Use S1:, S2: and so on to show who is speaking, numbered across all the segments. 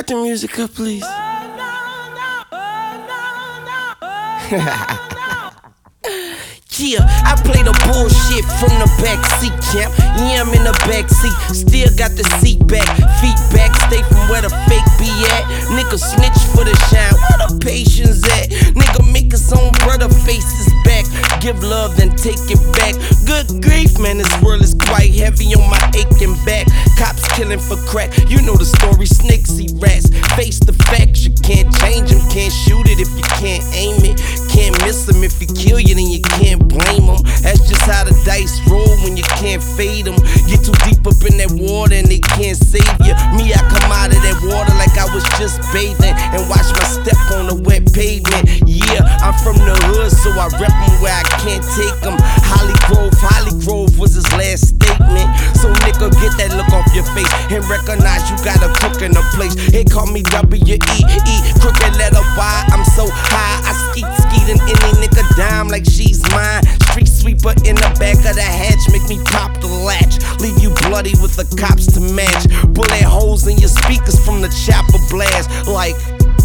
S1: cut the music up, please? Yeah, I play the bullshit from the backseat, champ. Yeah, I'm in the backseat, still got the seat back, feet back, stay from where the fake be at. Nigga snitch for the shine, where the patience at? Nigga make his own brother face his back, give love then take it back. Good grief, man, this world is quite heavy on my aching back. Cops killing for crack, you know the story, snakes eat rats. Face the facts, you can't change them, can't shoot it if you can't aim it, can't miss them. If he kill you, then you can't blame them. That's just how the dice roll when you can't fade them. Get too deep up in that water and they can't save you. Me, I come out of that water like I was just bathing and watch my step on the wet pavement. Yeah, I'm from the hood, so I rep them where I can't take them. Holly Grove was his last statement. So nigga, get that look off your face and recognize you got a cook in the place. They call me W-E-E, crooked letter Y. I'm so high, I skeet and any nigga dime like she's mine. Street sweeper in the back of the hatch, make me pop the latch, leave you bloody with the cops to match. Bullet holes in your speakers from the chopper blast, like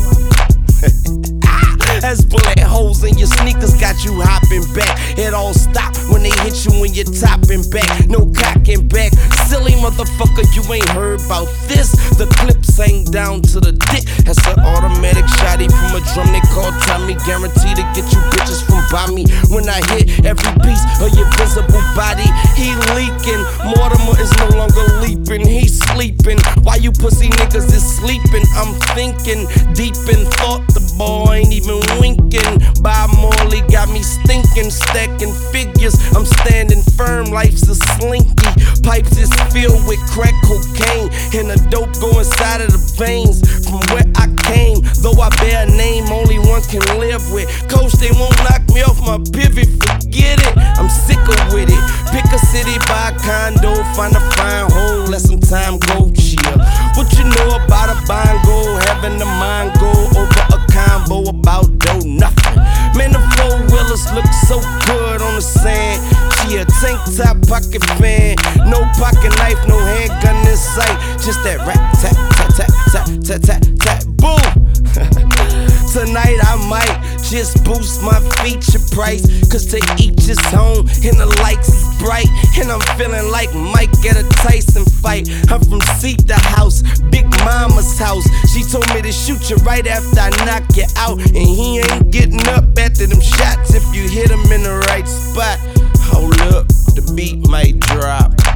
S1: that's bullet holes in your sneakers, got you hopping back. It all stop when they hit you when you're topping back. No cocking back, silly motherfucker, you ain't heard about this. The clips hang down to the dick. That's an automatic shotty from a drum they call Tommy. Guaranteed to get you bitches from by me. When I hit every piece of your visible body, he leaking. Mortimer is no longer leaping, he's sleeping. Why you pussy niggas is sleeping? I'm thinking deep in thought, the boy ain't even winking. Bob Marley got me stinking, stacking figures. I'm standing firm, life's a slinky. Pipes is filled with crack cocaine, and the dope go inside of the veins. From where I came, though I bear a name only one can live with. Coach, they won't knock me off my pivot, forget it. I'm sicker with it. Pick a city, buy a condo, find a fine hole, let some time go, chill. What you know about a bongo, having the mind go over a combo about dough, nothing. Man, the four-wheelers look so good on the sand. Yeah, tank top, pocket fan, no pocket knife, no handgun in sight. Just that rap, tap, tap, tap, tap, tap, tap, tap, boom. Tonight I might just boost my feature price, cause to each his own and the lights is bright. And I'm feeling like Mike at a Tyson fight. I'm from Seat the House, Big Mama's house. She told me to shoot you right after I knock you out, and he ain't getting up after them shots if you hit him in the right spot. Hold up, the beat might drop.